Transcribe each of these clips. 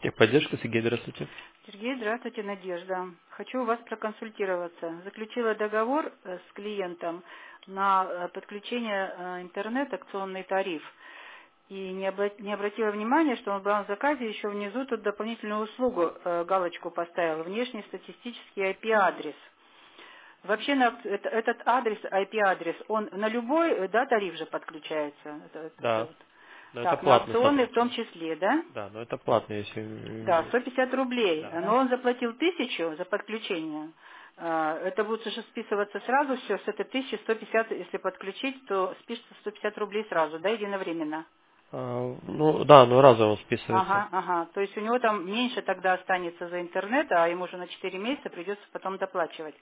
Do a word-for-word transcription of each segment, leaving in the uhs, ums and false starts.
Техподдержка, Сергей, здравствуйте. Сергей, здравствуйте, Надежда. Хочу у вас проконсультироваться. Заключила договор э, с клиентом на э, подключение э, интернет, акционный тариф. И не, обла- не обратила внимания, что он в главном заказе еще внизу тут дополнительную услугу, э, галочку поставил, внешний статистический ай пи-адрес. Вообще на, это- этот адрес, ай пи-адрес, он на любой, э, да, тариф же подключается? Это- это- это Да, вот. но это Так, на платно, акционный в том соответственно. числе, да? Да, но это платно, если... Да, э, сто пятьдесят рублей. Да. Но он заплатил тысячу за подключение. А, Это будет уже списываться сразу все, с этой тысячи сто пятьдесят, если подключить, то спишется сто пятьдесят рублей сразу, да, единовременно. А, ну, да, но разово списывается. Ага, ага. То есть у него там меньше тогда останется за интернет, а ему уже на четыре месяца придется потом доплачивать.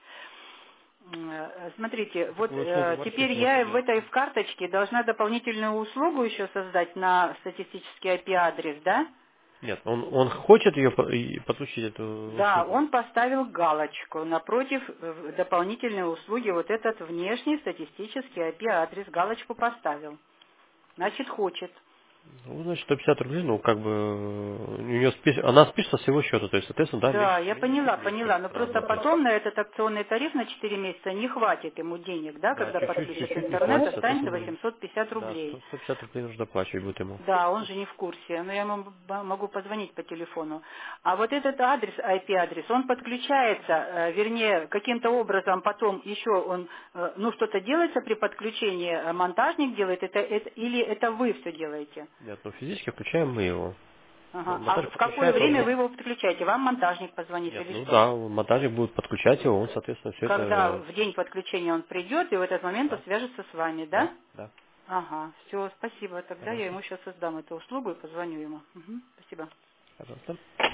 М, э, Смотрите, вот Такую услугу э, вообще теперь сможете я в делать. этой в карточке должна дополнительную услугу еще создать на статистический ай пи-адрес, да? Нет, он, он хочет ее по- и подключить, эту Да, услугу. он поставил галочку напротив э, дополнительной услуги, вот этот внешний статистический ай пи-адрес, галочку поставил. Значит, хочет. Ну, значит, сто пятьдесят рублей, ну, как бы, э, у нее спис... она спишется с его счета, то есть, соответственно, да, Да, месяц я мы не поняла, списывается поняла. Но сразу, просто опять. потом на этот акционный тариф на четыре месяца не хватит ему денег, да, Да, когда чуть-чуть, подключит чуть-чуть не интернет, хватит, останется соответственно, восемьсот пятьдесят да, рублей. сто сто пятьдесят рублей нужно доплачивать будет ему. Да, он же не в курсе, но я ему б- могу позвонить по телефону. А вот этот адрес, ай пи-адрес, он подключается, э, вернее, каким-то образом потом еще он, э, ну, что-то делается при подключении, э, монтажник делает, это, это- или это вы все делаете? Нет, ну, физически включаем мы его. Ага. А Монтажник в какое подключает, он... время мо- вы его подключаете? Вам монтажник позвонит Нет, или ну что? да, монтажник будет подключать его, он, соответственно, все Когда это... в день подключения он придет, и в этот момент он Да, свяжется с вами, да? да, да, Ага, все, спасибо. Тогда я пожалуйста, ему сейчас создам эту услугу и позвоню ему. Мгм, спасибо. пожалуйста.